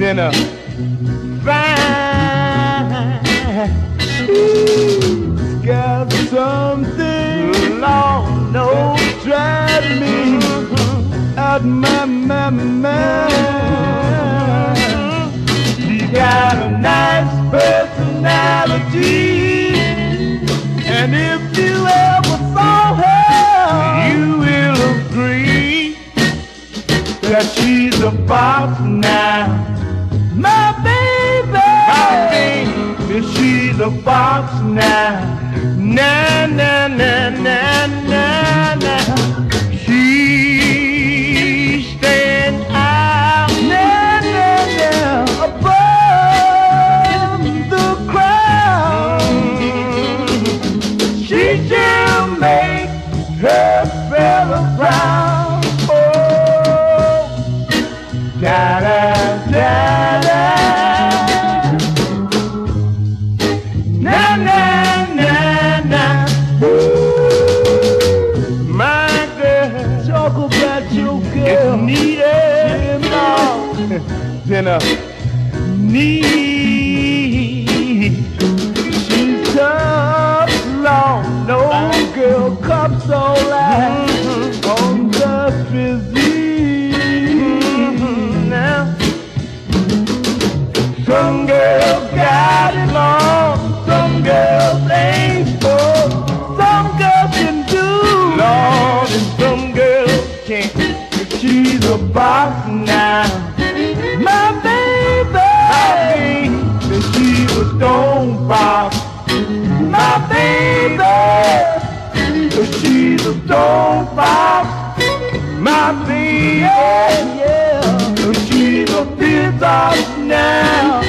dinner. Fine. She's got something, Lord knows, drive me out my mind. She got a nice personality, and if you ever saw her, you will agree that she's a boss now. My baby, she's a boss now. Na na na na na na. She stand out, na na na, above the crowd. She shall make her fella proud. Oh, da da da da. Na na na na. Ooh, my girl, talk about your girl. It's needed dinner. Need. She's tough, long, no girl cups all that on the physique. Now, some girls got it long, some girls ain't full, some girls can do, Lord, and some girls can't. But she's a boss now. My baby, she's a stone box. My baby, she's a stone box. My baby, yeah, she's a biz boss now.